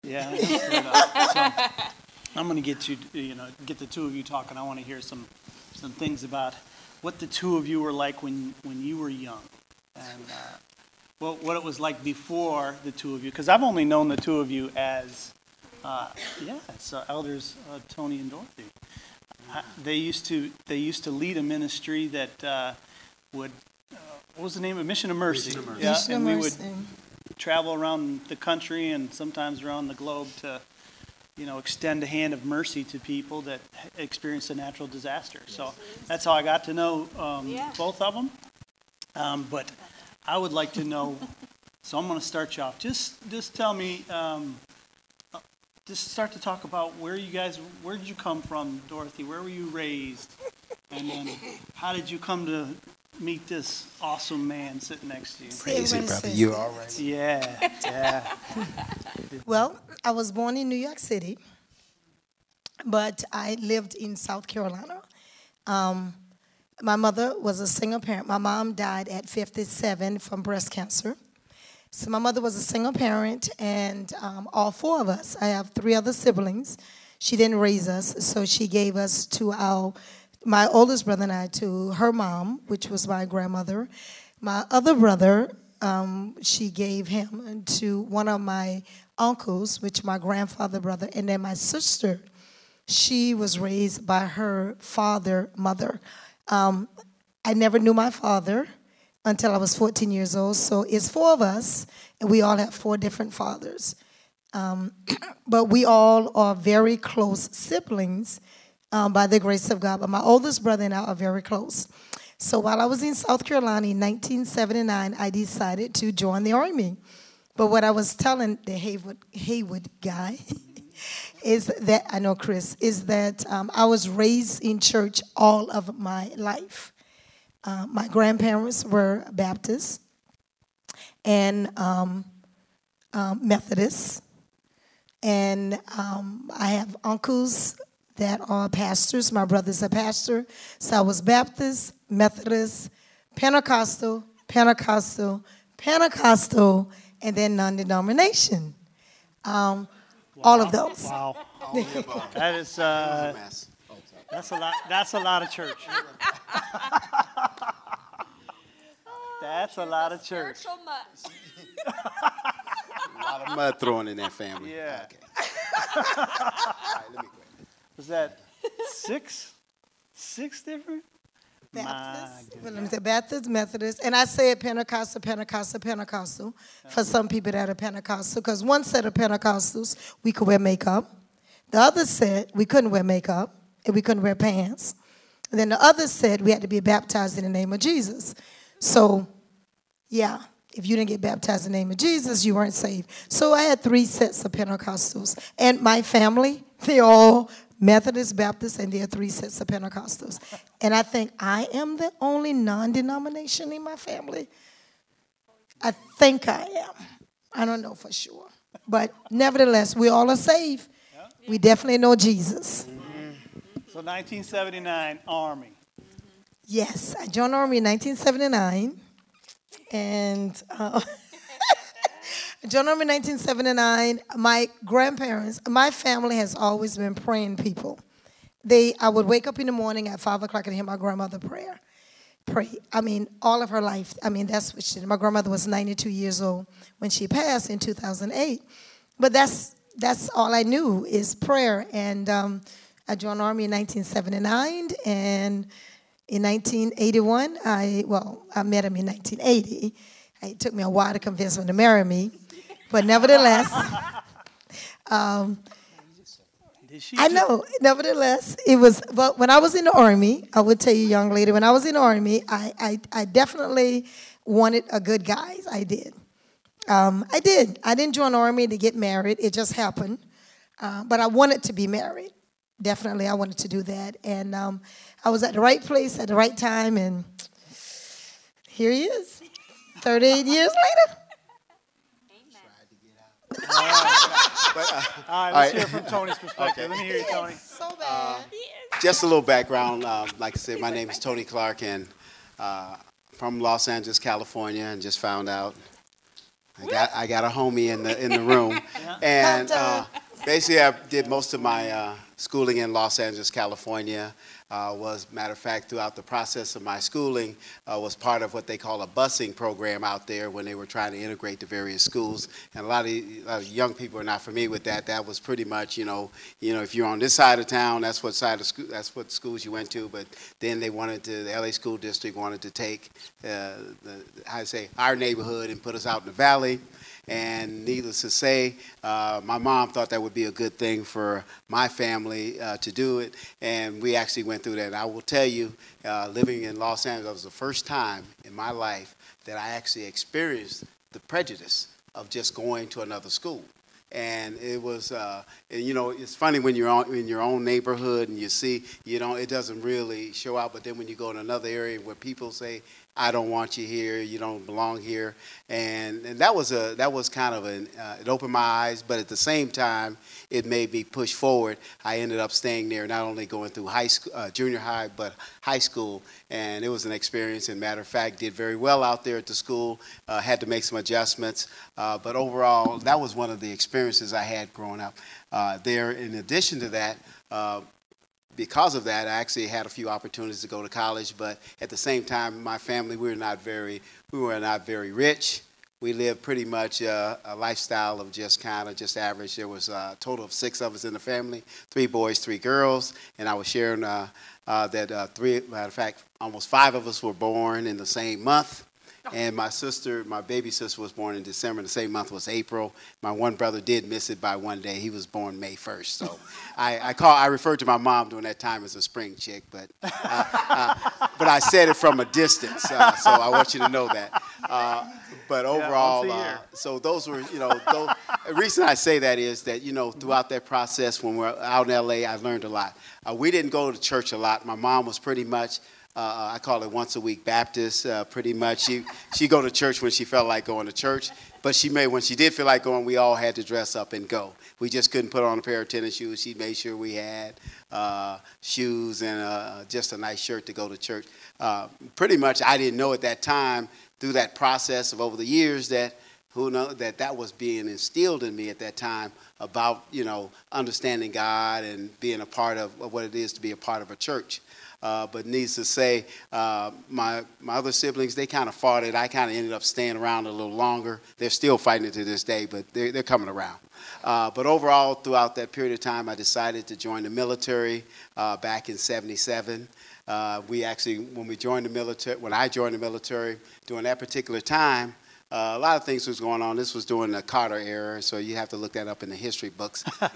Yeah. So I'm going to get get the two of you talking. I want to hear some things about what the two of you were like when you were young, and what it was like before the two of you. Because I've only known the two of you as elders Tony and Dorothy. They used to lead a ministry that would what was the name of Mission of Mercy? Mission of Mercy. Yeah, Mission of and we Mercy. would travel around the country and sometimes around the globe to extend a hand of mercy to people that experienced a natural disaster. So that's how I got to know both of them. But I would like to know. So I'm going to start you off. Just tell me. Just start to talk about where did you come from, Dorothy? Where were you raised? And then how did you come to meet this awesome man sitting next to you? Praise it, brother. You all right? Yeah. Well, I was born in New York City, but I lived in South Carolina. My mother was a single parent. My mom died at 57 from breast cancer. So my mother was a single parent, and all four of us, I have three other siblings. She didn't raise us, so she gave us to my oldest brother and I to her mom, which was my grandmother. My other brother, she gave him to one of my uncles, which my grandfather brother, and then my sister, she was raised by her mother. I never knew my father until I was 14 years old. So it's four of us, and we all have four different fathers. But we all are very close siblings by the grace of God. But my oldest brother and I are very close. So while I was in South Carolina in 1979, I decided to join the Army. But what I was telling the Haywood guy is that, I know Chris, is that I was raised in church all of my life. My grandparents were Baptists and Methodists, and I have uncles that are pastors. My brother's a pastor, so I was Baptist, Methodist, Pentecostal, and then non-denomination. All of those. Wow. That is that's a lot. That's a lot of church. That's a lot of church. A lot of mud thrown in that family. Yeah. Okay. All right, let me quit. Was that six different? Baptist, Methodist, and I say Pentecostal, for some people that are Pentecostal, because one set of Pentecostals, we could wear makeup. The other set, we couldn't wear makeup, and we couldn't wear pants. And then the other said we had to be baptized in the name of Jesus. So, yeah, if you didn't get baptized in the name of Jesus, you weren't saved. So I had three sets of Pentecostals. And my family, they're all Methodist, Baptist, and there are three sets of Pentecostals. And I think I am the only non-denomination in my family. I think I am. I don't know for sure. But nevertheless, we all are saved. We definitely know Jesus. So 1979, Army. Yes, I joined the Army in 1979. And I joined the Army in 1979. My grandparents, my family has always been praying people. I would wake up in the morning at 5 o'clock and hear my grandmother pray. I mean, all of her life. I mean, that's what she did. My grandmother was 92 years old when she passed in 2008. But that's all I knew is prayer. And I joined the Army in 1979, and in 1981, I met him in 1980. It took me a while to convince him to marry me, but nevertheless, I know. Nevertheless, it was. But when I was in the Army, I would tell you, young lady, when I was in the Army, I definitely wanted a good guy. I did. I did. I didn't join the Army to get married. It just happened. But I wanted to be married. Definitely, I wanted to do that. And I was at the right place at the right time, and here he is, 38 years later. All right, let's hear from Tony's perspective. Let me hear you, Tony. So bad. Just a little background. Like I said, my name is Tony Clark, and from Los Angeles, California, and just found out I got a homie in the room, and basically I did most of my schooling in Los Angeles, California. Matter of fact, throughout the process of my schooling, was part of what they call a busing program out there when they were trying to integrate the various schools. And a lot of young people are not familiar with that. That was pretty much, if you're on this side of town, that's what side of school, that's what schools you went to. But then the LA School District wanted to take our neighborhood and put us out in the valley. And needless to say, my mom thought that would be a good thing for my family to do it, and we actually went through that. And I will tell you, living in Los Angeles, that was the first time in my life that I actually experienced the prejudice of just going to another school. And it was, it's funny when you're in your own neighborhood and you see, it doesn't really show out. But then when you go in another area where people say, I don't want you here, you don't belong here, and that was kind of it opened my eyes, but at the same time, it made me push forward. I ended up staying there, not only going through high school, junior high, but high school, and it was an experience. And matter of fact, did very well out there at the school. Had to make some adjustments, but overall, that was one of the experiences I had growing up there. In addition to that. Because of that, I actually had a few opportunities to go to college, but at the same time, my family, we were not very rich. We lived pretty much a lifestyle of just average. There was a total of 6 of us in the family, 3 boys, 3 girls, and I was sharing matter of fact, almost 5 of us were born in the same month. And my baby sister was born in December. The same month was April. My one brother did miss it by one day. He was born May 1st. So I referred to my mom during that time as a spring chick, but I said it from a distance. So I want you to know that. But overall, so those were, the reason I say that is that, throughout that process when we're out in LA, I learned a lot. We didn't go to church a lot. My mom was pretty much, I call it once a week Baptist, pretty much. She'd go to church when she felt like going to church, but when she did feel like going, we all had to dress up and go. We just couldn't put on a pair of tennis shoes. She made sure we had shoes and just a nice shirt to go to church. Pretty much, I didn't know at that time, through that process of over the years, that that was being instilled in me at that time about, understanding God and being a part of what it is to be a part of a church. But needs to say, my other siblings, they kind of fought it. I kind of ended up staying around a little longer. They're still fighting it to this day, but they're coming around. But overall, throughout that period of time, I decided to join the military back in '77. When I joined the military, during that particular time, a lot of things was going on. This was during the Carter era, so you have to look that up in the history books. But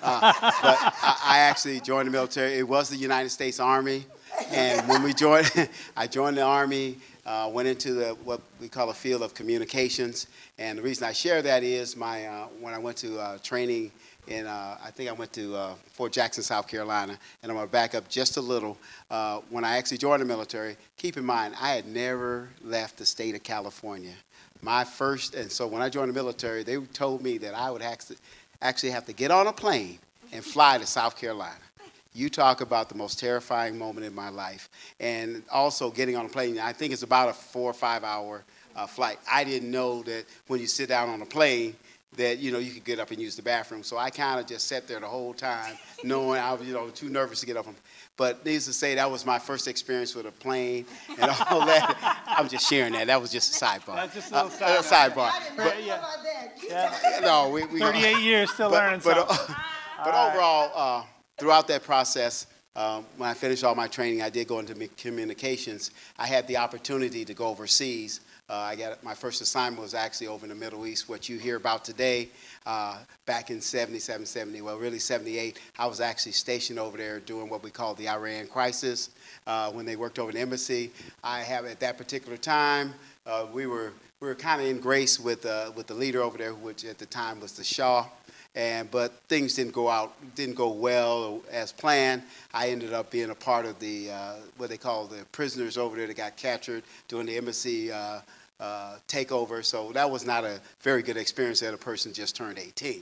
I actually joined the military. It was the United States Army. And when I joined the Army, went into what we call a field of communications. And the reason I share that is when I went to training I think I went to Fort Jackson, South Carolina, and I'm going to back up just a little. When I actually joined the military, keep in mind, I had never left the state of California. And so when I joined the military, they told me that I would actually have to get on a plane and fly to South Carolina. You talk about the most terrifying moment in my life. And also getting on a plane, I think it's about a 4 or 5 hour flight. I didn't know that when you sit down on a plane that, you could get up and use the bathroom. So I kind of just sat there the whole time knowing I was, too nervous to get up. But needless to say, that was my first experience with a plane and all that. I'm just sharing that. That was just a sidebar. That's just a little sidebar. I didn't know about that. No, we 38 years still learning something. But overall, throughout that process, when I finished all my training, I did go into communications. I had the opportunity to go overseas. My first assignment was actually over in the Middle East. What you hear about today, back in 77, 70, well, really 78, I was actually stationed over there doing what we call the Iran crisis. When they worked over the embassy, at that particular time, we were kind of in grace with the leader over there, which at the time was the Shah. But things didn't go well as planned. I ended up being a part of the what they call the prisoners over there that got captured during the embassy takeover. So that was not a very good experience that a person just turned 18.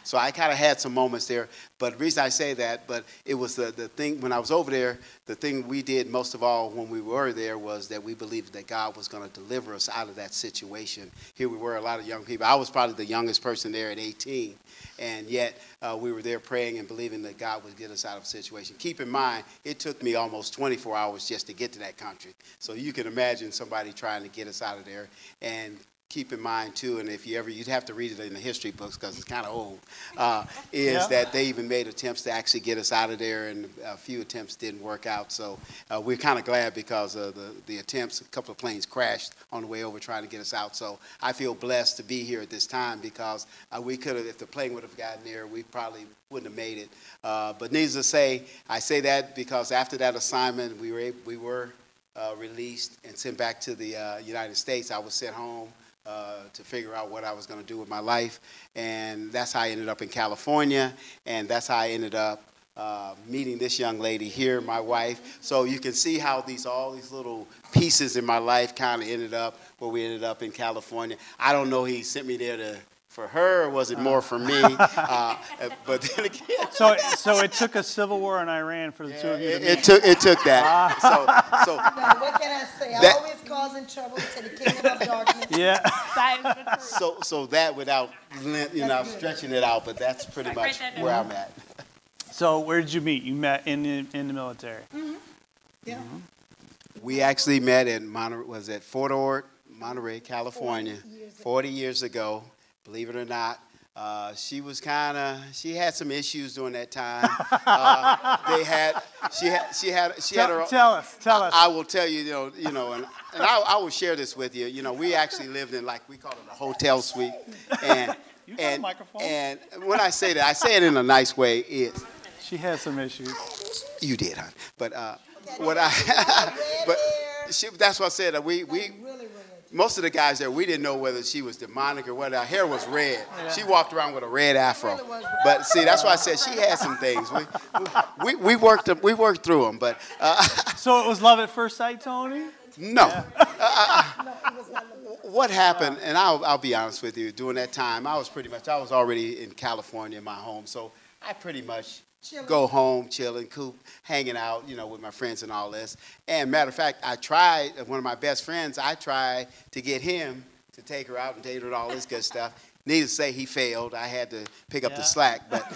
So I kind of had some moments there. But the reason I say that, but it was the thing, when I was over there, the thing we did most of all when we were there was that we believed that God was going to deliver us out of that situation. Here we were, a lot of young people. I was probably the youngest person there at 18. And yet we were there praying and believing that God would get us out of the situation. Keep in mind, it took me almost 24 hours just to get to that country. So you can imagine somebody trying to get us out of there. And keep in mind, too, and if you ever, you'd have to read it in the history books because it's kind of old, that they even made attempts to actually get us out of there, and a few attempts didn't work out. So we're kind of glad because of the attempts. A couple of planes crashed on the way over trying to get us out. So I feel blessed to be here at this time because we could have, if the plane would have gotten there, we probably wouldn't have made it. But needless to say, I say that because after that assignment, we were released and sent back to the United States. I was sent home to figure out what I was going to do with my life. And that's how I ended up in California. And that's how I ended up meeting this young lady here, my wife. So you can see how all these little pieces in my life kind of ended up where we ended up in California. I don't know he sent me there for her, or was it more for me? But then again, so it took a civil war in Iran for the two of you to meet. It took that. So Now, what can I say? I'm always causing trouble to the kingdom of darkness. Yeah. So that without stretching it out, but that's pretty much where I'm at. So where did you meet? You met in the military. Mm-hmm. Yeah. Mm-hmm. We actually met in Fort Ord, Monterey, California, 40 years ago. Believe it or not, she had some issues during that time. She had her. Tell us. I will tell you, and I will share this with you. We actually lived in, like, we call it a hotel suite. And You got a microphone. And when I say that, I say it in a nice way. She had some issues. You did, hon. But that's what I said. Most of the guys there, we didn't know whether she was demonic or whether her hair was red. Yeah. She walked around with a red afro. But see, that's why I said she had some things. We worked through them. But so it was love at first sight, Tony? No. What happened? And I'll be honest with you. During that time, I was already in California, my home. So I pretty much go home, chilling, hanging out, with my friends and all this. And matter of fact, one of my best friends, I tried to get him to take her out and date her and all this good stuff. Needless to say, he failed. I had to pick up the slack. But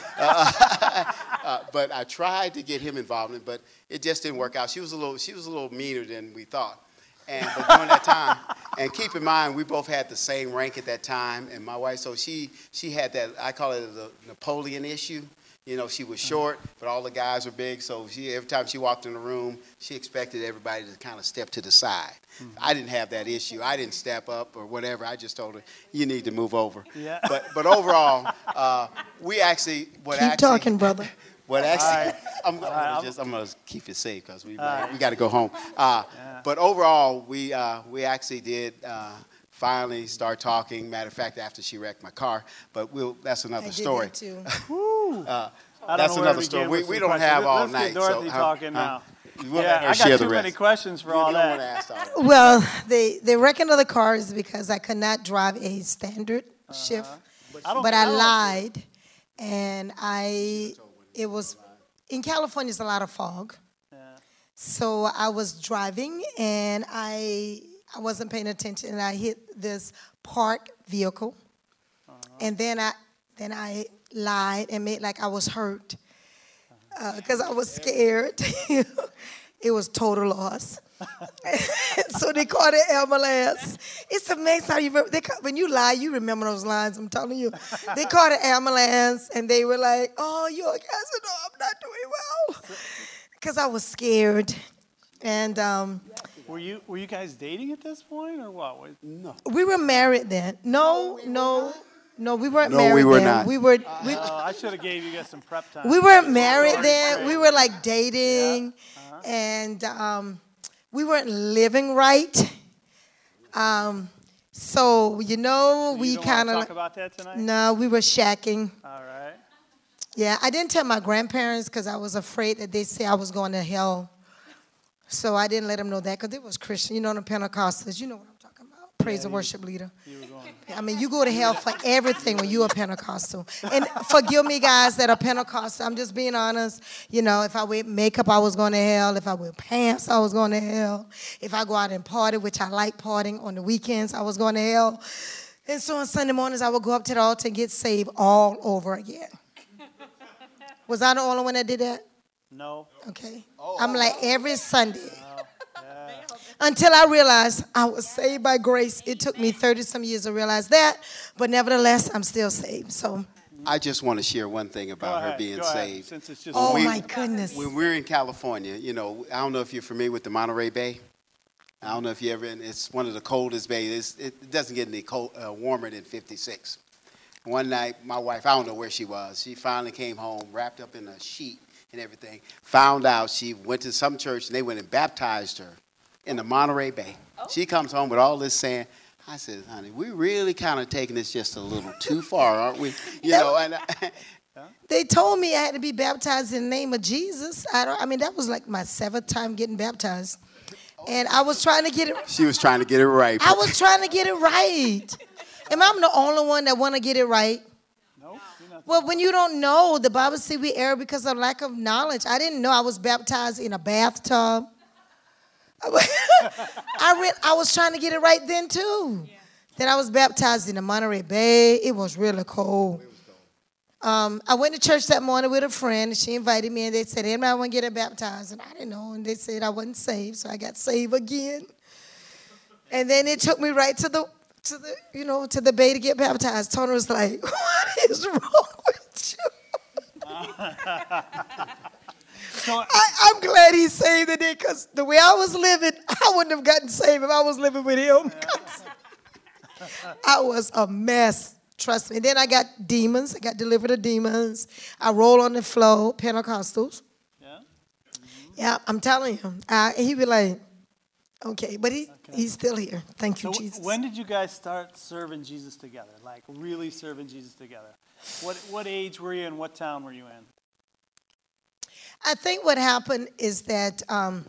but I tried to get him involved in it, but it just didn't work out. She was a little meaner than we thought. But during that time, and keep in mind, we both had the same rank at that time, and my wife, so she had that, I call it the Napoleon issue. She was short, but all the guys were big, so every time she walked in the room, she expected everybody to kind of step to the side. Mm-hmm. I didn't have that issue. I didn't step up or whatever. I just told her, you need to move over. Yeah. But overall, we actually... Keep talking, brother. What actually... I'm going to keep it safe because we got to go home. But overall, we actually did... finally start talking. Matter of fact, after she wrecked my car, but that's another story. That too. That's another story. We don't have all night. Let's get Dorothy talking now. We'll let her share the rest. I got too many questions for all that. Well, the wrecking of the car is because I could not drive a standard shift, but I lied, and it was in California. There's a lot of fog, so I was driving and I wasn't paying attention, and I hit this parked vehicle, and then I lied and made like I was hurt because I was scared. It was total loss. So they called the ambulance. It's amazing how you remember. When you lie, you remember those lines. I'm telling you. They called the ambulance, and they were like, "Oh, you okay?" I said, "No, I'm not doing well," because I was scared, and. Were you guys dating at this point, or what? No. We were married then. No, we weren't married then. No, we were not. I should have gave you guys some prep time. We weren't married then. We were like dating, and we weren't living right. So we kind of talk about that tonight. No, we were shacking. All right. Yeah, I didn't tell my grandparents because I was afraid that they'd say I was going to hell. So I didn't let them know that because it was Christian. The Pentecostals. You know what I'm talking about. praise and worship leader. I mean, you go to hell for everything when you're a Pentecostal. And forgive me, guys, that are Pentecostal. I'm just being honest. You know, if I wear makeup, I was going to hell. If I wear pants, I was going to hell. If I go out and party, which I like partying on the weekends, I was going to hell. And so on Sunday mornings, I would go up to the altar and get saved all over again. Was I the only one that did that? No. Okay. I'm like every Sunday. Until I realized I was saved by grace. It took me 30-some years to realize that, but nevertheless, I'm still saved. So I just want to share one thing about her being saved. Since it's just my goodness. When we're in California, you know, I don't know if you're familiar with the Monterey Bay. I don't know if you ever, it's one of the coldest bays. It doesn't get any warmer than 56. One night, my wife, I don't know where she was. She finally came home, wrapped up in a sheet and everything. Found out she went to some church and they went and baptized her in the Monterey Bay. Oh. She comes home with all this sand. I said, honey, we really kind of taking this just a little too far, aren't we? You know, and they told me I had to be baptized in the name of Jesus. I mean, that was like my 7th time getting baptized. And I was trying to get it. She was trying to get it right. I was trying to get it right. Am I the only one that want to get it right? No. Well, when you don't know, the Bible says we err because of lack of knowledge. I didn't know I was baptized in a bathtub. I was trying to get it right then, too. Yeah. Then I was baptized in the Monterey Bay. It was really cold. I went to church that morning with a friend. She invited me, and they said, anybody want to get baptized? And I didn't know, and they said I wasn't saved, so I got saved again. And then it took me right to the bay to get baptized. Tony was like, what is wrong with you? I'm glad he's saved today because the way I was living, I wouldn't have gotten saved if I was living with him. I was a mess, trust me. And then I got demons. I got delivered of demons. I roll on the floor, Pentecostals. Yeah? Mm-hmm. Yeah, I'm telling you. He'd be like, okay, but he's still here. Thank you, Jesus. When did you guys start serving Jesus together, like really serving Jesus together? What age were you and what town were you in? I think what happened is that,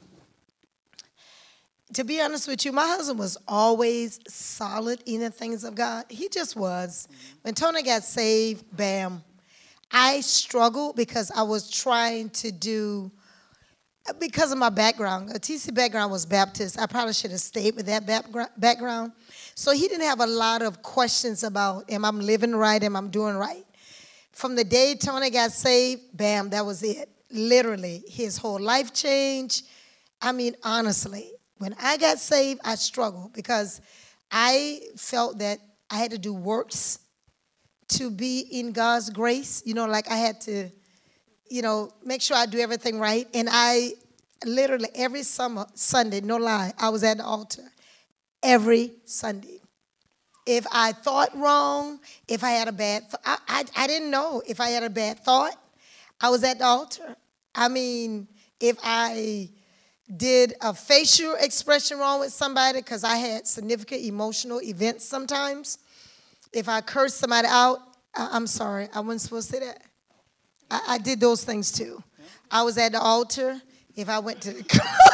to be honest with you, my husband was always solid in the things of God. He just was. Mm-hmm. When Tony got saved, bam, I struggled because I was trying to do, because of my background. A TC background was Baptist. I probably should have stayed with that background. So he didn't have a lot of questions about, am I living right, am I doing right? From the day Tony got saved, bam, that was it. Literally, his whole life changed. I mean, honestly, when I got saved, I struggled because I felt that I had to do works to be in God's grace. You know, like I had to, make sure I do everything right. And I literally every Sunday, no lie, I was at the altar every Sunday. If I thought wrong, if I had a bad I didn't know if I had a bad thought, I was at the altar. I mean, if I did a facial expression wrong with somebody because I had significant emotional events sometimes, if I cursed somebody out, I'm sorry, I wasn't supposed to say that. I did those things too. I was at the altar. If I went to the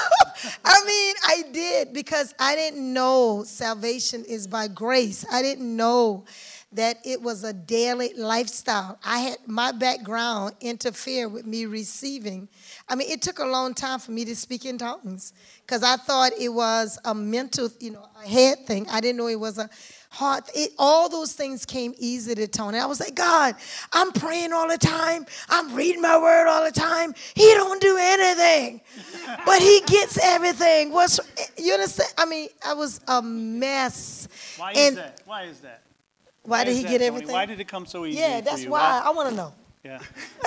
I did because I didn't know salvation is by grace. I didn't know that it was a daily lifestyle. My background interfered with me receiving. It took a long time for me to speak in tongues because I thought it was a mental, a head thing. I didn't know it was a heart. All those things came easy to Tony. I was like, God, I'm praying all the time. I'm reading my word all the time. He don't do anything, but he gets everything. You understand? I was a mess. Why is that? Why did he get everything? Why did it come so easy? Yeah, that's why. I want to know. Yeah.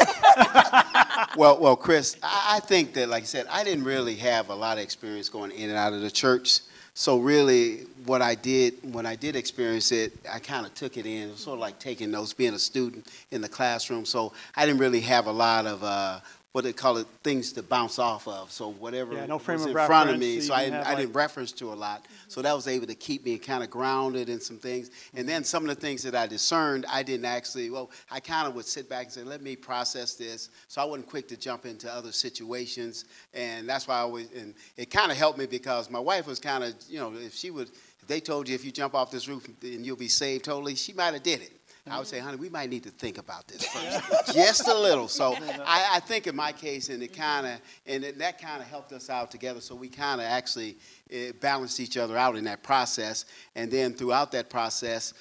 Well, Chris, I think that, like I said, I didn't really have a lot of experience going in and out of the church. So really, what I did, when I did experience it, I kind of took it in. It was sort of like taking notes, being a student in the classroom. So I didn't really have a lot of what they call it, things to bounce off of. So whatever was in front of me, so I didn't reference to a lot. So that was able to keep me kind of grounded in some things. And then some of the things that I discerned, I didn't actually, I kind of would sit back and say, let me process this. So I wasn't quick to jump into other situations. And that's why and it kind of helped me because my wife was kind of, if she would If they told you if you jump off this roof and you'll be saved totally, she might have did it. I would say, honey, we might need to think about this first, just a little. So I think in my case, and that kind of helped us out together. So we kind of actually balanced each other out in that process. And then throughout that process,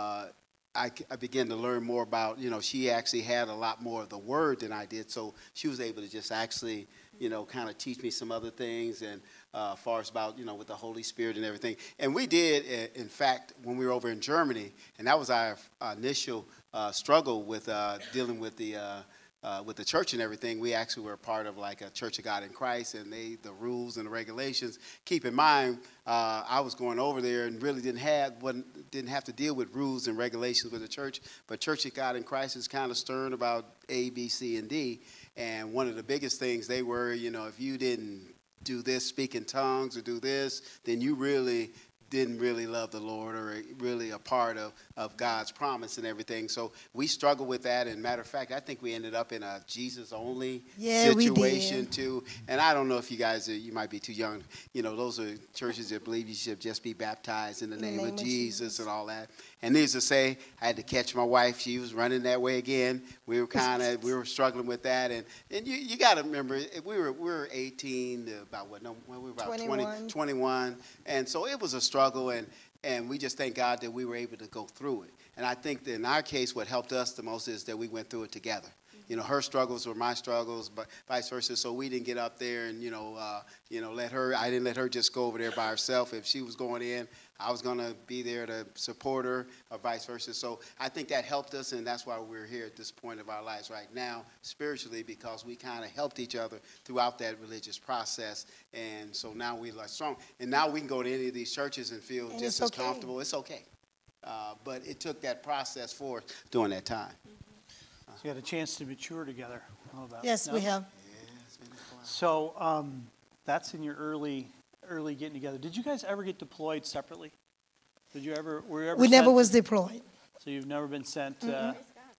I began to learn more about, she actually had a lot more of the word than I did. So she was able to just actually, kind of teach me some other things and as far as about, with the Holy Spirit and everything. And we did, in fact, when we were over in Germany, and that was our initial struggle with dealing with the church and everything. We actually were a part of like a Church of God in Christ, and the rules and the regulations. Keep in mind, I was going over there and really didn't have to deal with rules and regulations with the church. But Church of God in Christ is kind of stern about A, B, C, and D. And one of the biggest things they were, if you didn't do this, speak in tongues, or do this, then you really didn't really love the Lord or really a part of God's promise and everything. So we struggled with that. And matter of fact, I think we ended up in a Jesus-only situation too. And I don't know if you guys, you might be too young. Those are churches that believe you should just be baptized in the name of Jesus and all that. And needless to say, I had to catch my wife. She was running that way again. We were struggling with that. And you got to remember, we were 18 to about what? No, we were about 21. And so it was a struggle, and we just thank God that we were able to go through it. And I think that in our case, what helped us the most is that we went through it together. Her struggles were my struggles, but vice versa. So we didn't get up there and, I didn't let her just go over there by herself. If she was going in, I was going to be there to support her or vice versa. So I think that helped us, and that's why we're here at this point of our lives right now, spiritually, because we kind of helped each other throughout that religious process. And so now we are strong. And now we can go to any of these churches and feel just as comfortable. It's okay. But it took that process for us during that time. So you had a chance to mature together. Yes, we have. Yeah, it's been a while. So that's in your early getting together. Did you guys ever get deployed separately? Were you ever We never was deployed. So you've never been sent? No.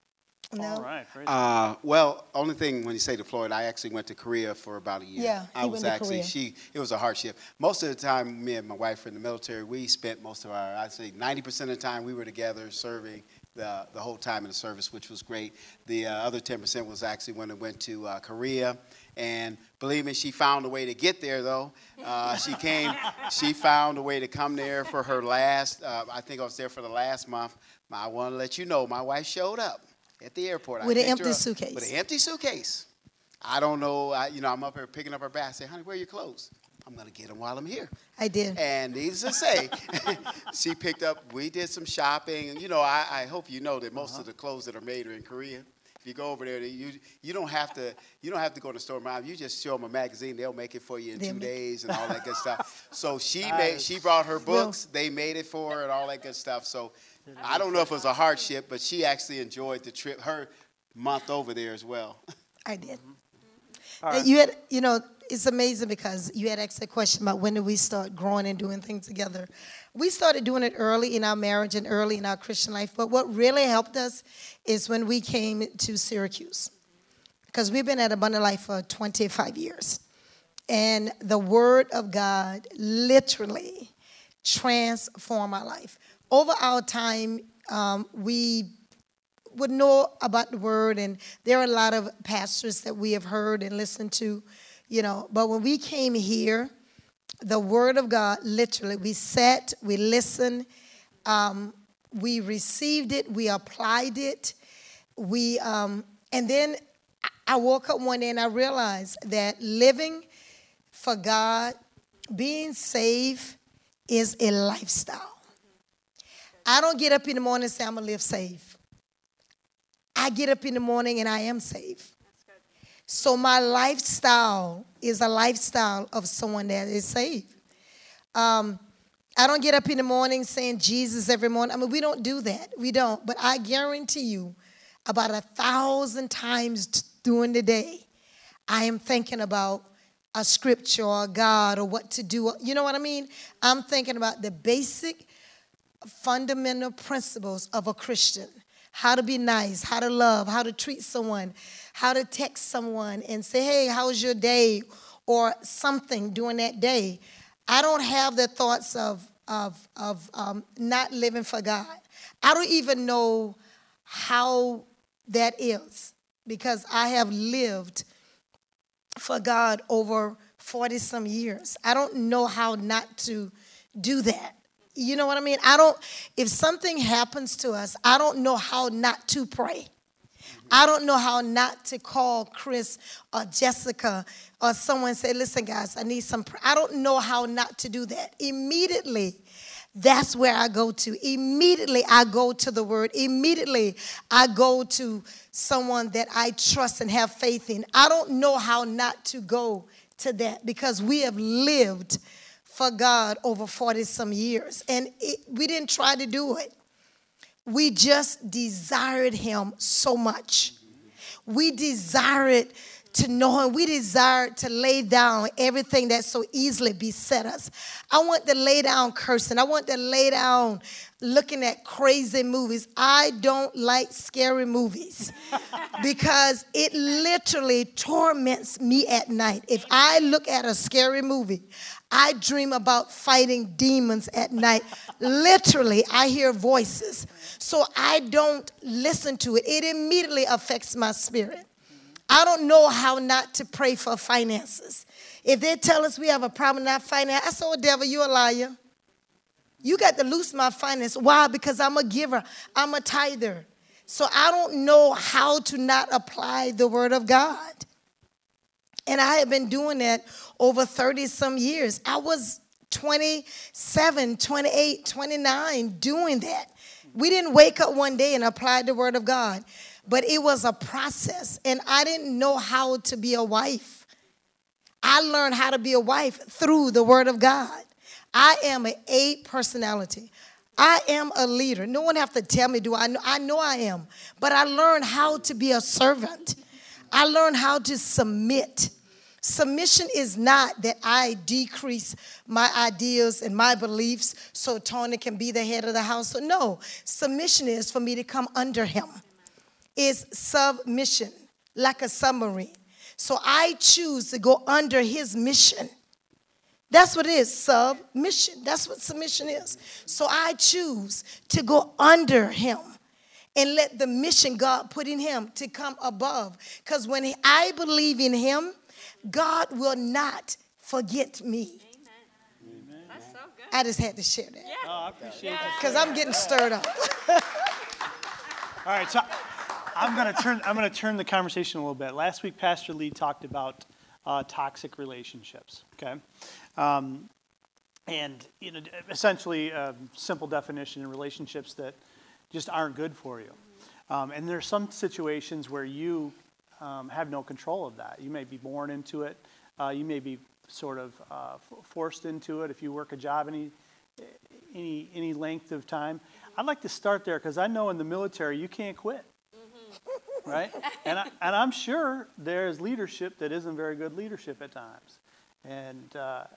All right. Well, only thing when you say deployed, I actually went to Korea for about a year. Yeah, I was actually it was a hardship. Most of the time, me and my wife were in the military. We spent most of I'd say 90% of the time we were together serving the whole time in the service, which was great. The other 10% was actually when I went to Korea. And believe me, she found a way to get there, though. She found a way to come there for her last, I think I was there for the last month. I want to let you know, my wife showed up at the airport. With an empty suitcase. With an empty suitcase. I don't know, I'm up here picking up her bag. I say, honey, where are your clothes? I'm going to get them while I'm here. I did. And needless to say, she picked up, we did some shopping. And, I hope you know that most of the clothes that are made are in Korea. If you go over there, you don't have to go to the store, Mom. You just show them a magazine. They'll make it for you in 2 days and all that good stuff. So she brought her books. They made it for her and all that good stuff. So I don't know if it was a hardship, but she actually enjoyed the trip, her month over there as well. I did. All right. You had, it's amazing because you had asked a question about when did we start growing and doing things together. We started doing it early in our marriage and early in our Christian life, but what really helped us is when we came to Syracuse, because we've been at Abundant Life for 25 years. And the Word of God literally transformed our life. Over our time, we would know about the Word, and there are a lot of pastors that we have heard and listened to, But when we came here, the Word of God, literally, we sat, we listened, we received it, we applied it, and then I woke up one day and I realized that living for God, being saved, is a lifestyle. I don't get up in the morning and say, I'm going to live safe. I get up in the morning and I am safe. So my lifestyle is a lifestyle of someone that is saved. I don't get up in the morning saying Jesus every morning. I mean, we don't do that. We don't. But I guarantee you, about 1,000 times during the day, I am thinking about a scripture or God or what to do. You know what I mean? I'm thinking about the basic fundamental principles of a Christian. How to be nice, how to love, how to treat someone, how to text someone and say, hey, how's your day? Or something during that day. I don't have the thoughts of not living for God. I don't even know how that is because I have lived for God over 40 some years. I don't know how not to do that. You know what I mean? If something happens to us, I don't know how not to pray. I don't know how not to call Chris or Jessica or someone say, listen, guys, I need some prayer. I don't know how not to do that. Immediately, that's where I go to. Immediately, I go to the word. Immediately, I go to someone that I trust and have faith in. I don't know how not to go to that because we have lived for God over 40 some years. And we didn't try to do it. We just desired him so much. We desired to know him. We desired to lay down everything that so easily beset us. I want to lay down cursing. I want to lay down looking at crazy movies. I don't like scary movies because it literally torments me at night. If I look at a scary movie, I dream about fighting demons at night. Literally, I hear voices. So I don't listen to it. It immediately affects my spirit. I don't know how not to pray for finances. If they tell us we have a problem not finance, I say, oh, devil, you're a liar. You got to loose my finance. Why? Because I'm a giver. I'm a tither. So I don't know how to not apply the word of God. And I have been doing that over 30 some years. I was 27, 28, 29 doing that. We didn't wake up one day and apply the word of God, but it was a process. And I didn't know how to be a wife. I learned how to be a wife through the word of God. I am an A personality. I am a leader. No one have to tell me, do I know? I know I am. But I learned how to be a servant. I learned how to submit. Submission is not that I decrease my ideas and my beliefs so Tony can be the head of the house. So no, submission is for me to come under him. It's submission, like a submarine. So I choose to go under his mission. That's what it is, submission. That's what submission is. So I choose to go under him and let the mission God put in him to come above. Because when I believe in him, God will not forget me. Amen. That's so good. I just had to share that. Yeah. Oh, I appreciate that. Because I'm getting stirred up. All right, so I'm going to turn the conversation a little bit. Last week, Pastor Lee talked about toxic relationships. Okay, and essentially, a simple definition in relationships that just aren't good for you. And there's some situations where you have no control of that. You may be born into it. You may be sort of forced into it if you work a job any length of time. I'd like to start there because I know in the military you can't quit, right? And I'm sure there's leadership that isn't very good leadership at times. And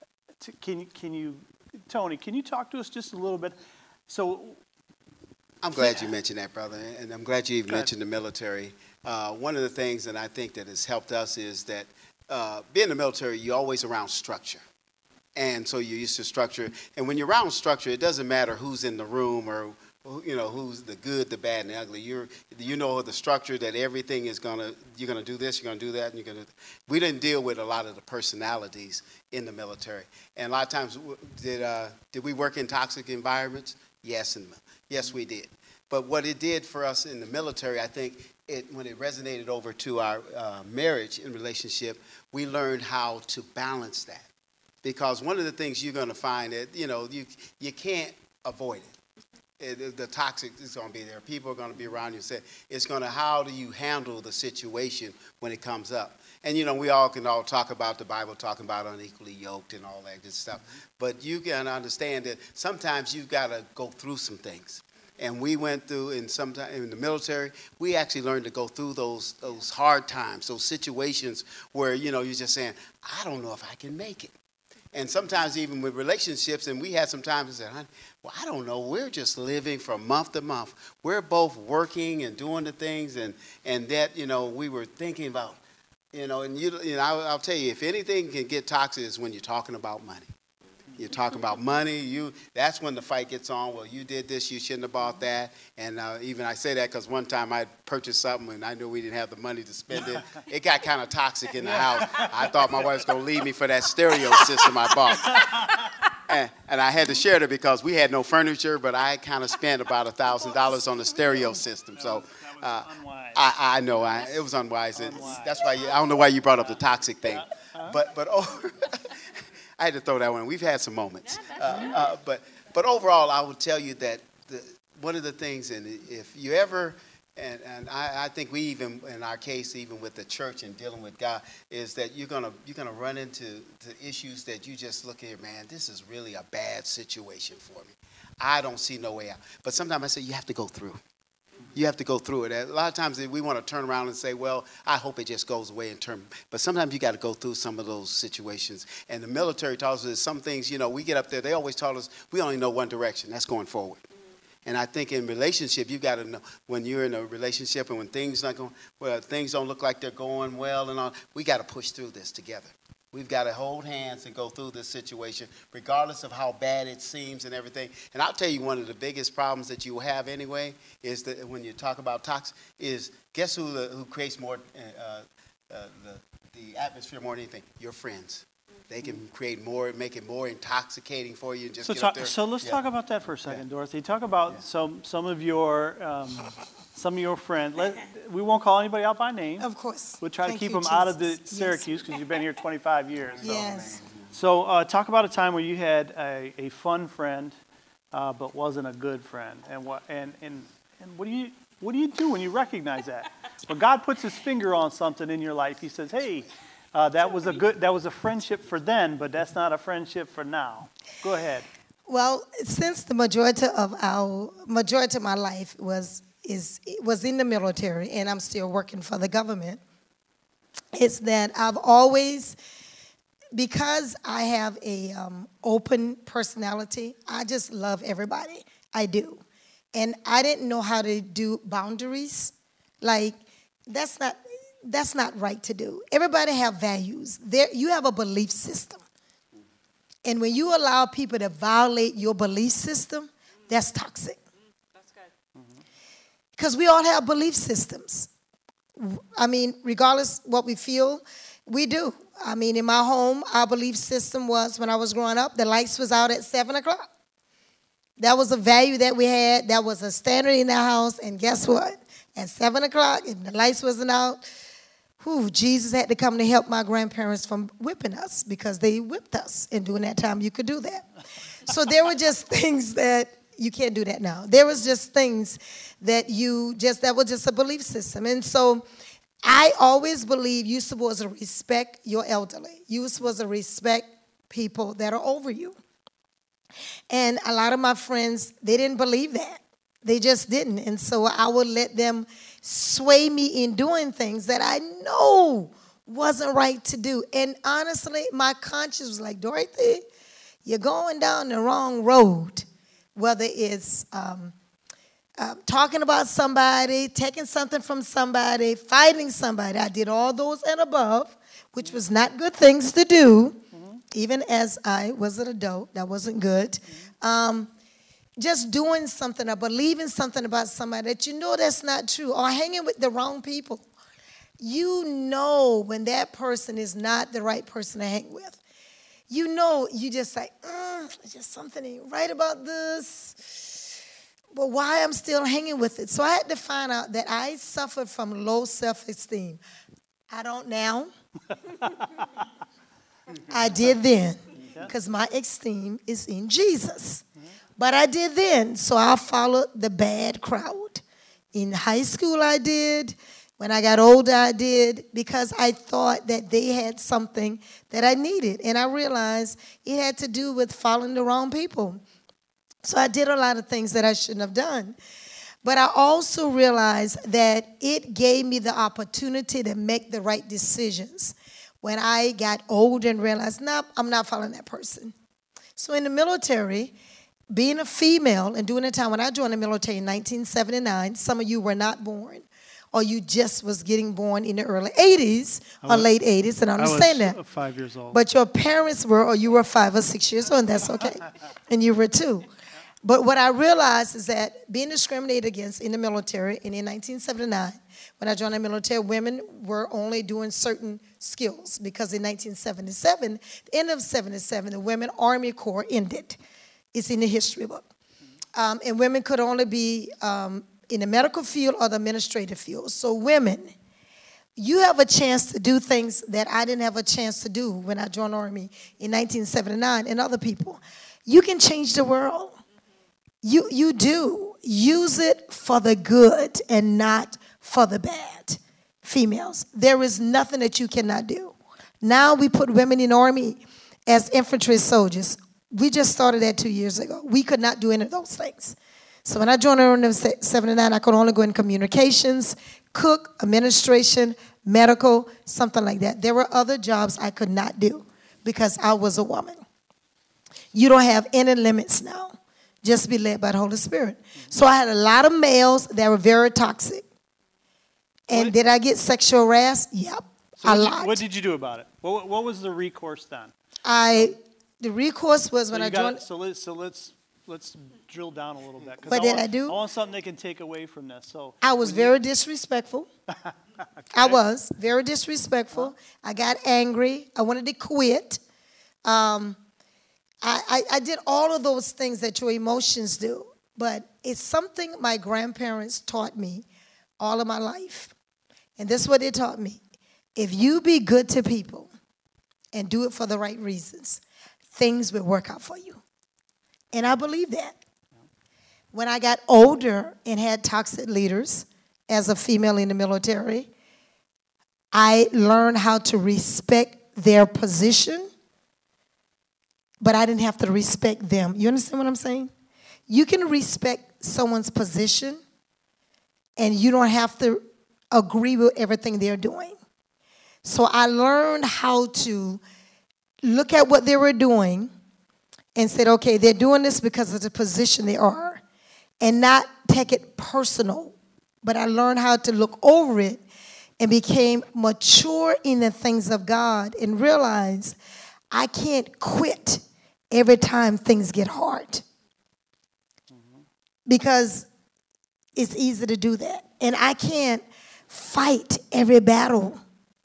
can you, Tony, can you talk to us just a little bit? So I'm glad you mentioned that, brother, and I'm glad you even mentioned the military. One of the things that I think that has helped us is that being in the military, you're always around structure. And so you're used to structure. And when you're around structure, it doesn't matter who's in the room or, who's the good, the bad, and the ugly. You know the structure that everything is you're going to do this, you're going to do that, and we didn't deal with a lot of the personalities in the military. And a lot of times, did we work in toxic environments? Yes, yes, we did. But what it did for us in the military, I think, when it resonated over to our marriage and relationship, we learned how to balance that. Because one of the things you're going to find that, you can't avoid it. The toxic is going to be there. People are going to be around you. It's going to, how do you handle the situation when it comes up? And, we all can talk about the Bible, talking about unequally yoked and all that good stuff. But you can understand that sometimes you've got to go through some things. And we went through, in the military, we actually learned to go through those hard times, those situations where, you're just saying, I don't know if I can make it. And sometimes even with relationships, and we had some times we said, honey, well, I don't know. We're just living from month to month. We're both working and doing the things, and that, we were thinking about, and I'll tell you, if anything can get toxic is when you're talking about money. You talk about money, that's when the fight gets on. Well, you did this, you shouldn't have bought that. And even I say that because one time I purchased something and I knew we didn't have the money to spend it. It got kind of toxic in the house. I thought my wife was going to leave me for that stereo system I bought. And I had to share it because we had no furniture, but I kind of spent about $1,000 on the stereo system. So I know it was unwise. That's why I don't know why you brought up the toxic thing. But I had to throw that one. We've had some moments. But overall, I will tell you that one of the things, and if you ever, and I think we even, in our case, even with the church and dealing with God, is that you're gonna run into issues that you just look at, man, this is really a bad situation for me. I don't see no way out. But sometimes I say you have to go through. You have to go through it. A lot of times we want to turn around and say, well, I hope it just goes away in term. But sometimes you got to go through some of those situations. And the military taught us some things, we get up there, they always taught us we only know one direction. That's going forward. And I think in relationship, you got to know when you're in a relationship and when things things don't look like they're going well and all, we got to push through this together. We've got to hold hands and go through this situation, regardless of how bad it seems and everything. And I'll tell you, one of the biggest problems that you have anyway is that when you talk about toxic, is guess who creates more the atmosphere more than anything? Your friends. They can create more, make it more intoxicating for you. And just get up there. So let's talk about that for a second, Dorothy. Talk about some of your friends. We won't call anybody out by name. Of course. We'll try to keep them out of the Syracuse because you've been here 25 years. So. Yes. So talk about a time where you had a fun friend, but wasn't a good friend, and what do you do when you recognize that? When God puts His finger on something in your life, He says, "Hey, that was a friendship for then, but that's not a friendship for now." Go ahead. Well, since the majority of my life was in the military, and I'm still working for the government, it's that I've always, because I have a open personality, I just love everybody. I do. And I didn't know how to do boundaries. Like, that's not right to do. Everybody have values. You have a belief system. And when you allow people to violate your belief system, that's toxic. That's good. Because we all have belief systems. I mean, regardless what we feel, we do. I mean, in my home, our belief system was, when I was growing up, the lights was out at 7 o'clock. That was a value that we had. That was a standard in our house. And guess what? At 7 o'clock, if the lights wasn't out, Jesus had to come to help my grandparents from whipping us, because they whipped us. And during that time, you could do that. So there were just things that you can't do that now. There was just things that that was just a belief system. And so I always believe you're supposed to respect your elderly. You're supposed to respect people that are over you. And a lot of my friends, they didn't believe that. They just didn't. And so I would let them sway me in doing things that I know wasn't right to do. And honestly, my conscience was like, Dorothy, you're going down the wrong road. Whether it's talking about somebody, taking something from somebody, fighting somebody. I did all those and above, which was not good things to do. Even as I was an adult, that wasn't good. Just doing something or believing something about somebody that you know that's not true, or hanging with the wrong people. You know when that person is not the right person to hang with. You know, you just like, there's just something ain't right about this. But why I'm still hanging with it? So I had to find out that I suffered from low self-esteem. I don't now. I did then, because my esteem is in Jesus. But I did then, so I followed the bad crowd. In high school I did. When I got older I did, because I thought that they had something that I needed. And I realized it had to do with following the wrong people. So I did a lot of things that I shouldn't have done. But I also realized that it gave me the opportunity to make the right decisions. When I got older and realized, no, I'm not following that person. So in the military, being a female, and during the time when I joined the military in 1979, some of you were not born. or you just was getting born in the early 80s or late 80s, and I understand that. I was 5 years old. But your parents were, or you were 5 or 6 years old, and that's okay. And you were too. But what I realized is that being discriminated against in the military, and in 1979, when I joined the military, women were only doing certain skills, because in 1977, the end of 77, the Women Army Corps ended. It's in the history book. And women could only be in the medical field or the administrative field. So women, you have a chance to do things that I didn't have a chance to do when I joined the Army in 1979, and other people. You can change the world. You do. Use it for the good and not for the bad. Females, there is nothing that you cannot do. Now we put women in the Army as infantry soldiers. We just started that 2 years ago. We could not do any of those things. So when I joined the Army in 79, I could only go in communications, cook, administration, medical, something like that. There were other jobs I could not do because I was a woman. You don't have any limits now. Just be led by the Holy Spirit. So I had a lot of males that were very toxic. And did I get sexual harassed? Yep, a lot. What did you do about it? What was the recourse then? The recourse was when I joined. So let's drill down a little bit. What did I do? I want something they can take away from this. So I was very disrespectful. Okay. I was very disrespectful. I got angry. I wanted to quit. I did all of those things that your emotions do. But it's something my grandparents taught me all of my life. And this is what they taught me. If you be good to people and do it for the right reasons, things will work out for you. And I believe that. When I got older and had toxic leaders as a female in the military, I learned how to respect their position, but I didn't have to respect them. You understand what I'm saying? You can respect someone's position, and you don't have to agree with everything they're doing. So I learned how to look at what they were doing and said, okay, they're doing this because of the position they are, and not take it personal. But I learned how to look over it and became mature in the things of God and realized I can't quit every time things get hard. Because it's easy to do that. And I can't fight every battle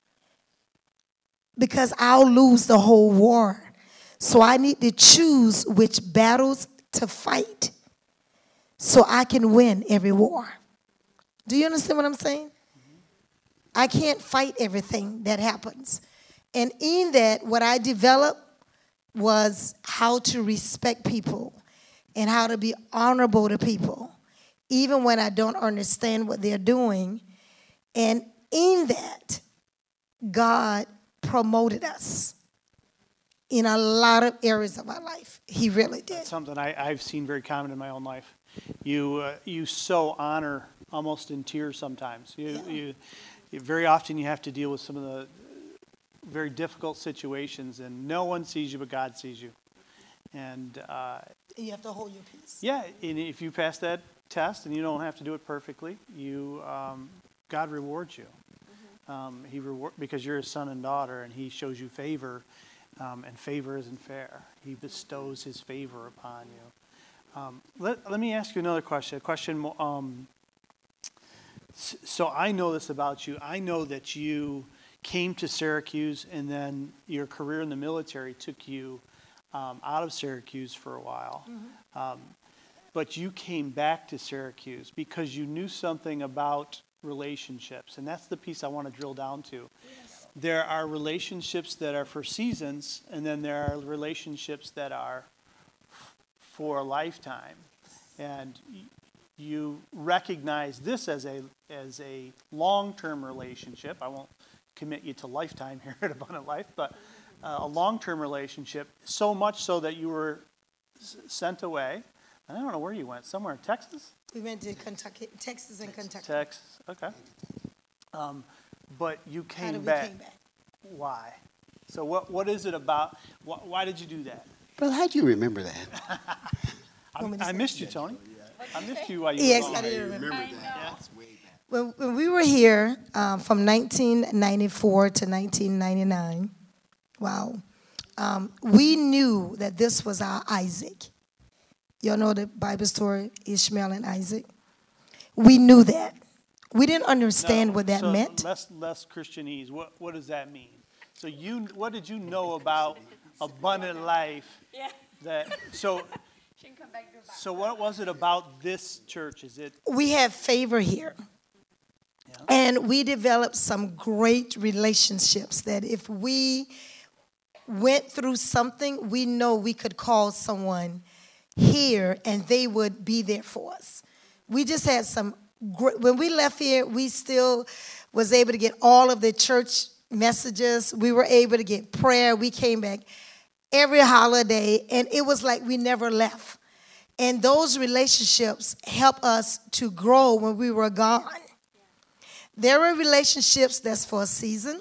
because I'll lose the whole war. So I need to choose which battles to fight so I can win every war. Do you understand what I'm saying? I can't fight everything that happens. And in that, what I developed was how to respect people and how to be honorable to people, even when I don't understand what they're doing. And in that, God promoted us in a lot of areas of our life. He really did. That's something I've seen very common in my own life. You so honor almost in tears sometimes. You very often you have to deal with some of the very difficult situations, and no one sees you but God sees you. And you have to hold your peace. Yeah, and if you pass that test, and you don't have to do it perfectly, God rewards you. Because you're his son and daughter, and he shows you favor, and favor isn't fair. He bestows his favor upon you. Let me ask you another question. So I know this about you. I know that you came to Syracuse, and then your career in the military took you out of Syracuse for a while. But you came back to Syracuse because you knew something about relationships, and that's the piece I want to drill down to. Yes. There are relationships that are for seasons, and then there are relationships that are for a lifetime. And you recognize this as a long-term relationship. I won't commit you to lifetime here at Abundant Life, but a long-term relationship, so much so that you were sent away. I don't know where you went. Somewhere in Texas? We went to Kentucky, Texas and Kentucky. Texas, okay. But you came How back. We came back. Why? So what is it about? Why did you do that? Brother, how do you remember that? I missed you, Tony. I missed you while you Yes, were I gone. didn't remember. that. That's way back. When we were here from 1994 to 1999, wow, we knew that this was our Isaac. Y'all know the Bible story, Ishmael and Isaac? We knew that. We didn't understand what that meant. Less Christianese. What does that mean? So what did you know about abundant life? Yeah. So what was it about this church? Is it? We have favor here. Yeah. And we developed some great relationships that if we went through something, we know we could call someone here and they would be there for us. We just had some great, when we left here, we still was able to get all of the church messages. We were able to get prayer. We came back every holiday, and it was like we never left. And those relationships help us to grow when we were gone. There are relationships that's for a season,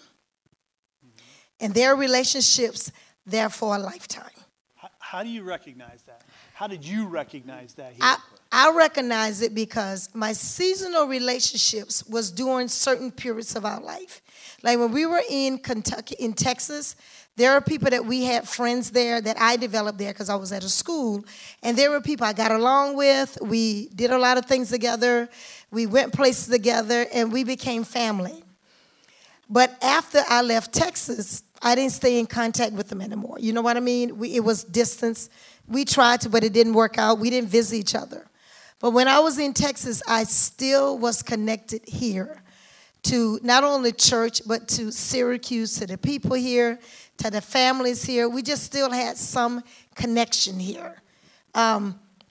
and there are relationships that are for a lifetime. How do you recognize that? How did you recognize that here? I recognize it because my seasonal relationships was during certain periods of our life. Like when we were in Kentucky, in Texas, there are people that we had friends there that I developed there because I was at a school. And there were people I got along with. We did a lot of things together. We went places together, and we became family. But after I left Texas, I didn't stay in contact with them anymore. You know what I mean? It was distance. We tried to, but it didn't work out. We didn't visit each other. But when I was in Texas, I still was connected here to not only church, but to Syracuse, to the people here, to the families here. We just still had some connection here. And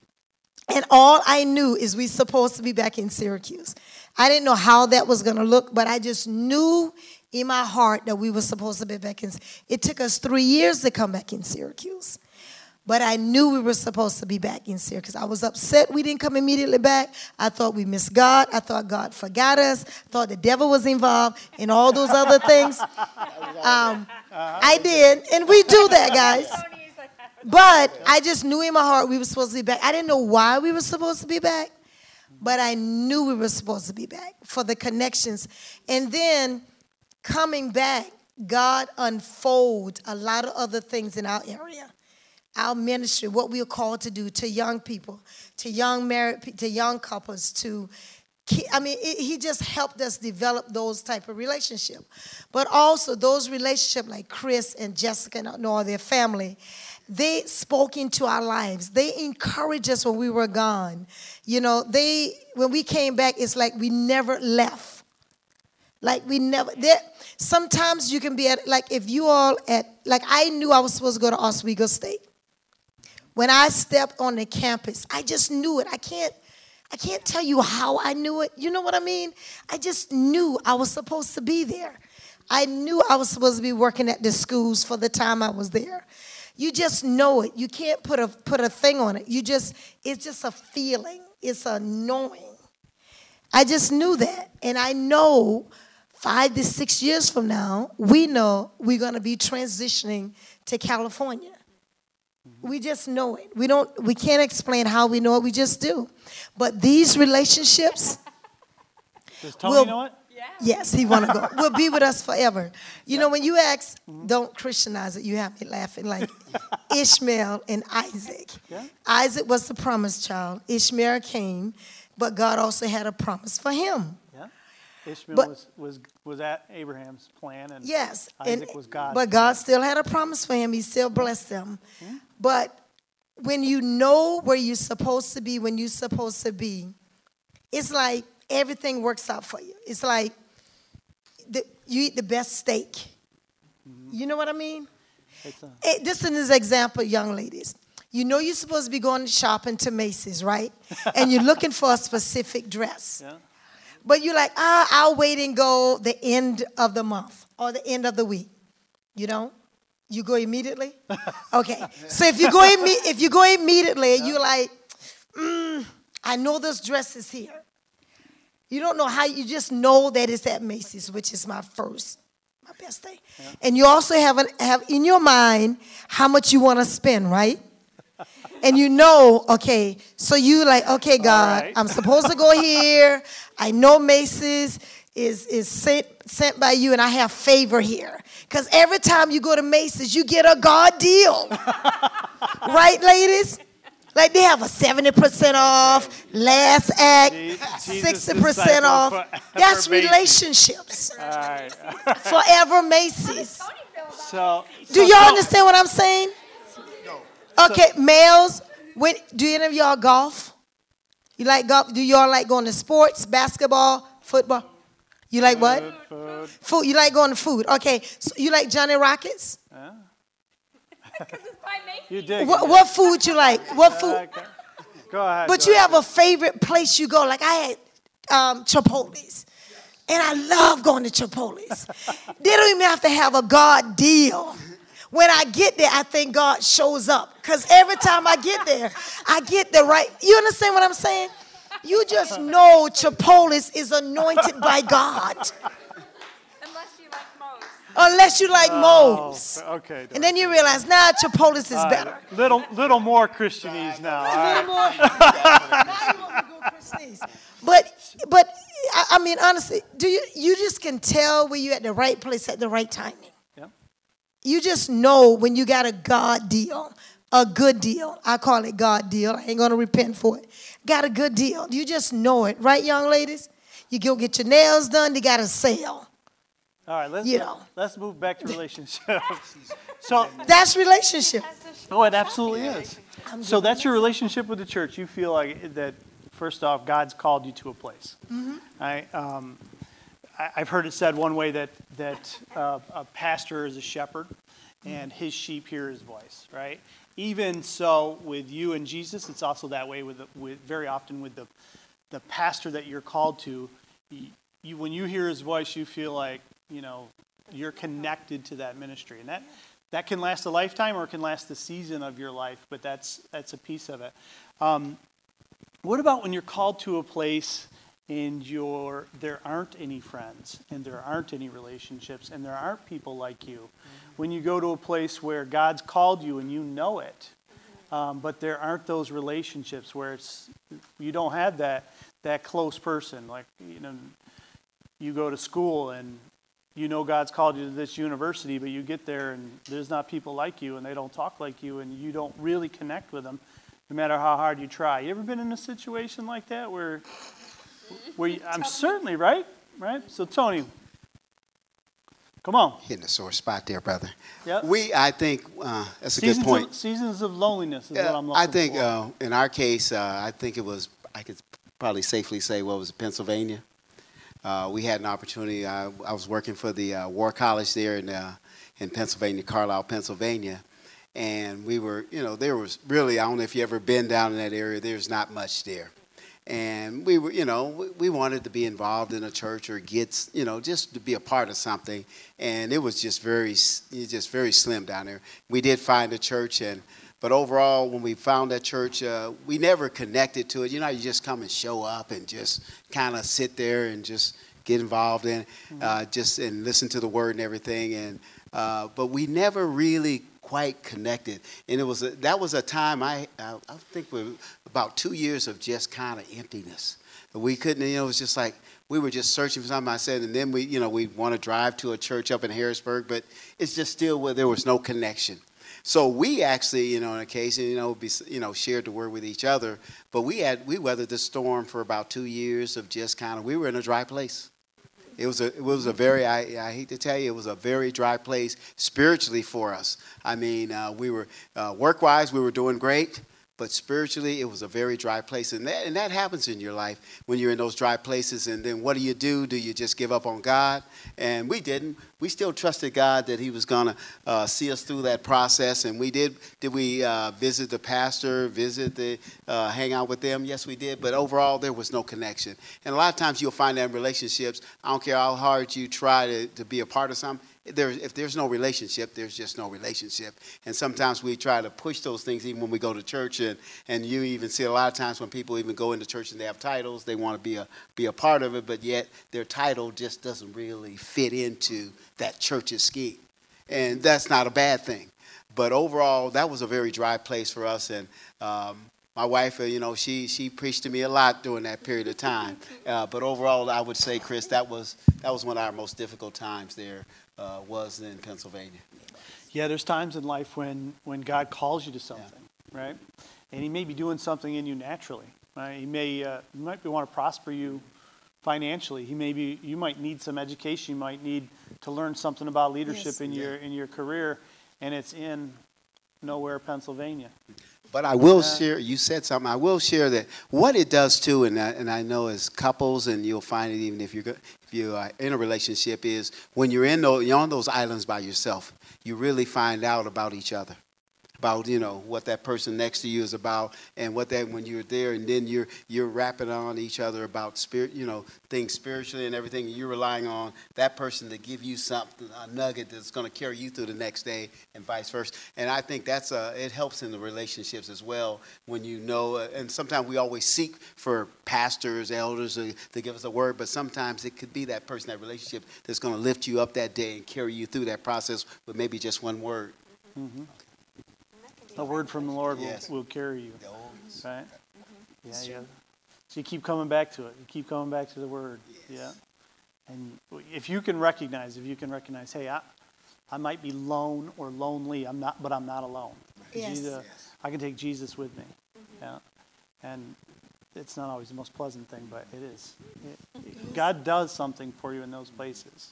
all I knew is we supposed to be back in Syracuse. I didn't know how that was going to look, but I just knew in my heart that we were supposed to be back in. It took us 3 years to come back in Syracuse. But I knew we were supposed to be back in Syracuse. I was upset we didn't come immediately back. I thought we missed God. I thought God forgot us. I thought the devil was involved in all those other things. I did, and we do that, guys. But I just knew in my heart we were supposed to be back. I didn't know why we were supposed to be back, but I knew we were supposed to be back for the connections. And then coming back, God unfolded a lot of other things in our area. Our ministry, what we are called to do to young people, to young married people, to young couples, he just helped us develop those type of relationships. But also those relationships like Chris and Jessica and all their family, they spoke into our lives. They encouraged us when we were gone. You know, when we came back, it's like we never left. Like we never, sometimes you can be at, like if you all I knew I was supposed to go to Oswego State. When I stepped on the campus, I just knew it. I can't tell you how I knew it. You know what I mean? I just knew I was supposed to be there. I knew I was supposed to be working at the schools for the time I was there. You just know it. You can't put a thing on it. It's just a feeling. It's a knowing. I just knew that. And I know 5 to 6 years from now, we know we're going to be transitioning to California. We just know it. We can't explain how we know it. We just do. But these relationships. Does Tony know it? Yeah. Yes, he want to go. Will be with us forever. You know, when you ask, don't Christianize it, you have me laughing like Ishmael and Isaac. Yeah. Isaac was the promised child. Ishmael came, but God also had a promise for him. Yeah. Ishmael was at Abraham's plan, and yes, Isaac was God's. But God still had a promise for him. He still blessed them. Mm-hmm. But when you know where you're supposed to be, when you're supposed to be, it's like everything works out for you. It's like you eat the best steak. Mm-hmm. You know what I mean? This is an example, young ladies. You know you're supposed to be going shopping to Macy's, right? And you're looking for a specific dress. Yeah. But you're like, I'll wait and go the end of the month or the end of the week. You know? You go immediately? Okay. So if you go immediately, you're like, I know this dress is here. You don't know how, you just know that it's at Macy's, which is my best day. Yeah. And you also have in your mind how much you want to spend, right? And you know, okay, so you like, okay, God, right. I'm supposed to go here. I know Macy's is sent by you, and I have favor here. Because every time you go to Macy's, you get a God deal. Right, ladies? Like they have a 70% off, last act, Jesus 60% disciple off. for That's Macy's. relationships. All right. Forever Macy's. Do So y'all understand what I'm saying? Okay, males, do any of y'all golf? You like golf? Do y'all like going to sports, basketball, football? You like what? Food. You like going to food. Okay, so you like Johnny Rockets? You dig. What food you like? What food? Okay. Go ahead. But go you ahead. have a favorite place you go. Like I had Chipotle's. And I love going to Chipotle's. They don't even have to have a God deal. When I get there, I think God shows up. Because every time I get there, I get the right. You understand what I'm saying? You just know Chipotle's is anointed by God. Unless you like Moe's. Unless you like Moe's. Okay. And then you realize, nah, Chipotle's is better. Little more Christianese now. All A right. little more. Now you want to go Christianese. But I mean, honestly, you just can tell when you're at the right place at the right timing. Yep. You just know when you got a God deal, a good deal. I call it God deal. I ain't going to repent for it. Got a good deal. You just know it. Right, young ladies? You go get your nails done, they got a sale. All right. Let's move back to relationships. So, That's relationship. it absolutely is. So that's your relationship with the church. You feel like that. First off, God's called you to a place. Mm-hmm. I've heard it said one way that a pastor is a shepherd, and his sheep hear his voice. Right. Even so, with you and Jesus, it's also that way with very often with the pastor that you're called to. When you hear his voice, you feel like you're connected to that ministry, and that can last a lifetime or it can last the season of your life. But that's a piece of it. What about when you're called to a place and there aren't any friends and there aren't any relationships and there aren't people like you? Mm-hmm. When you go to a place where God's called you and you know it, but there aren't those relationships where you don't have that close person. Like, you go to school and God's called you to this university, but you get there and there's not people like you and they don't talk like you and you don't really connect with them. No matter how hard you try. You ever been in a situation like that where I'm certainly right? So Tony, come on. Hitting a sore spot there, brother. Yep. I think that's a good point. Seasons of loneliness is what I'm looking for. I think in our case, I think it was, I could probably safely say, Pennsylvania. We had an opportunity. I was working for the War College there in Pennsylvania, Carlisle, Pennsylvania. And we were, there was really, I don't know if you ever been down in that area, there's not much there. And we were, we wanted to be involved in a church or get, just to be a part of something. And it was just very slim down there. We did find a church, but overall, when we found that church, we never connected to it. You just come and show up and just kind of sit there and just get involved in, and listen to the word and everything. But we never really quite connected, and that was a time I think about 2 years of just kind of emptiness. We couldn't, it was just like we were just searching for something. I said, and then we want to drive to a church up in Harrisburg, but it's just still where there was no connection. So we actually, in a case, shared the word with each other, but we weathered the storm for about 2 years of just we were in a dry place. It was a very, I hate to tell you, it was a very dry place spiritually for us. I mean, we were, work-wise, we were doing great, but spiritually, it was a very dry place. And that happens in your life when you're in those dry places. And then what do? Do you just give up on God? And we didn't. We still trusted God that he was going to see us through that process. And we did. Did we visit the pastor, hang out with them? Yes, we did. But overall, there was no connection. And a lot of times you'll find that in relationships, I don't care how hard you try to be a part of something, if there's no relationship, there's just no relationship. And sometimes we try to push those things even when we go to church. And you even see a lot of times when people even go into church and they have titles, they want to be a part of it, but yet their title just doesn't really fit into that church's scheme. And that's not a bad thing. But overall, that was a very dry place for us. And my wife, she preached to me a lot during that period of time. But overall, I would say, Chris, that was one of our most difficult times there, was in Pennsylvania. Yeah, there's times in life when God calls you to something, right? And he may be doing something in you naturally, right? He might want to prosper you financially. You might need some education. You might need to learn something about leadership in your career, and it's in nowhere, Pennsylvania. But I will share, you said something, I will share that what it does too, and I know as couples, and you'll find it even if you are in a relationship, is when you're on those islands by yourself, you really find out about each other, about what that person next to you is about, and when you're there, and then you're rapping on each other about spirit, things spiritually and everything. And you're relying on that person to give you something, a nugget that's going to carry you through the next day, and vice versa. And I think it helps in the relationships as well when and sometimes we always seek for pastors, elders to give us a word, but sometimes it could be that person, that relationship that's going to lift you up that day and carry you through that process with maybe just one word. Mm-hmm. A word from the Lord will carry you, right? Yeah. So you keep coming back to it. You keep coming back to the Word. Yes. Yeah. And if you can recognize, hey, I might be lone or lonely. But I'm not alone. Yes. I can take Jesus with me. Yeah. And it's not always the most pleasant thing, but it is. God does something for you in those places.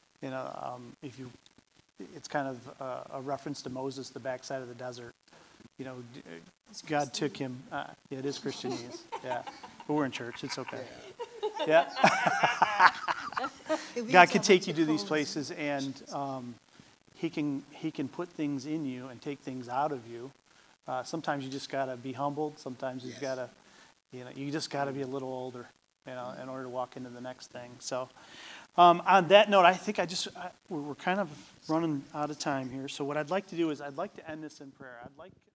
It's kind of a reference to Moses, the backside of the desert. God took him. It is Christianese. Yeah, but we're in church. It's okay. Yeah. God can take you to these places, and He can put things in you and take things out of you. Sometimes you just gotta be humbled. Sometimes you just gotta be a little older, in order to walk into the next thing. So. On that note, I think we're kind of running out of time here. So what I'd like to do is I'd like to end this in prayer. I'd like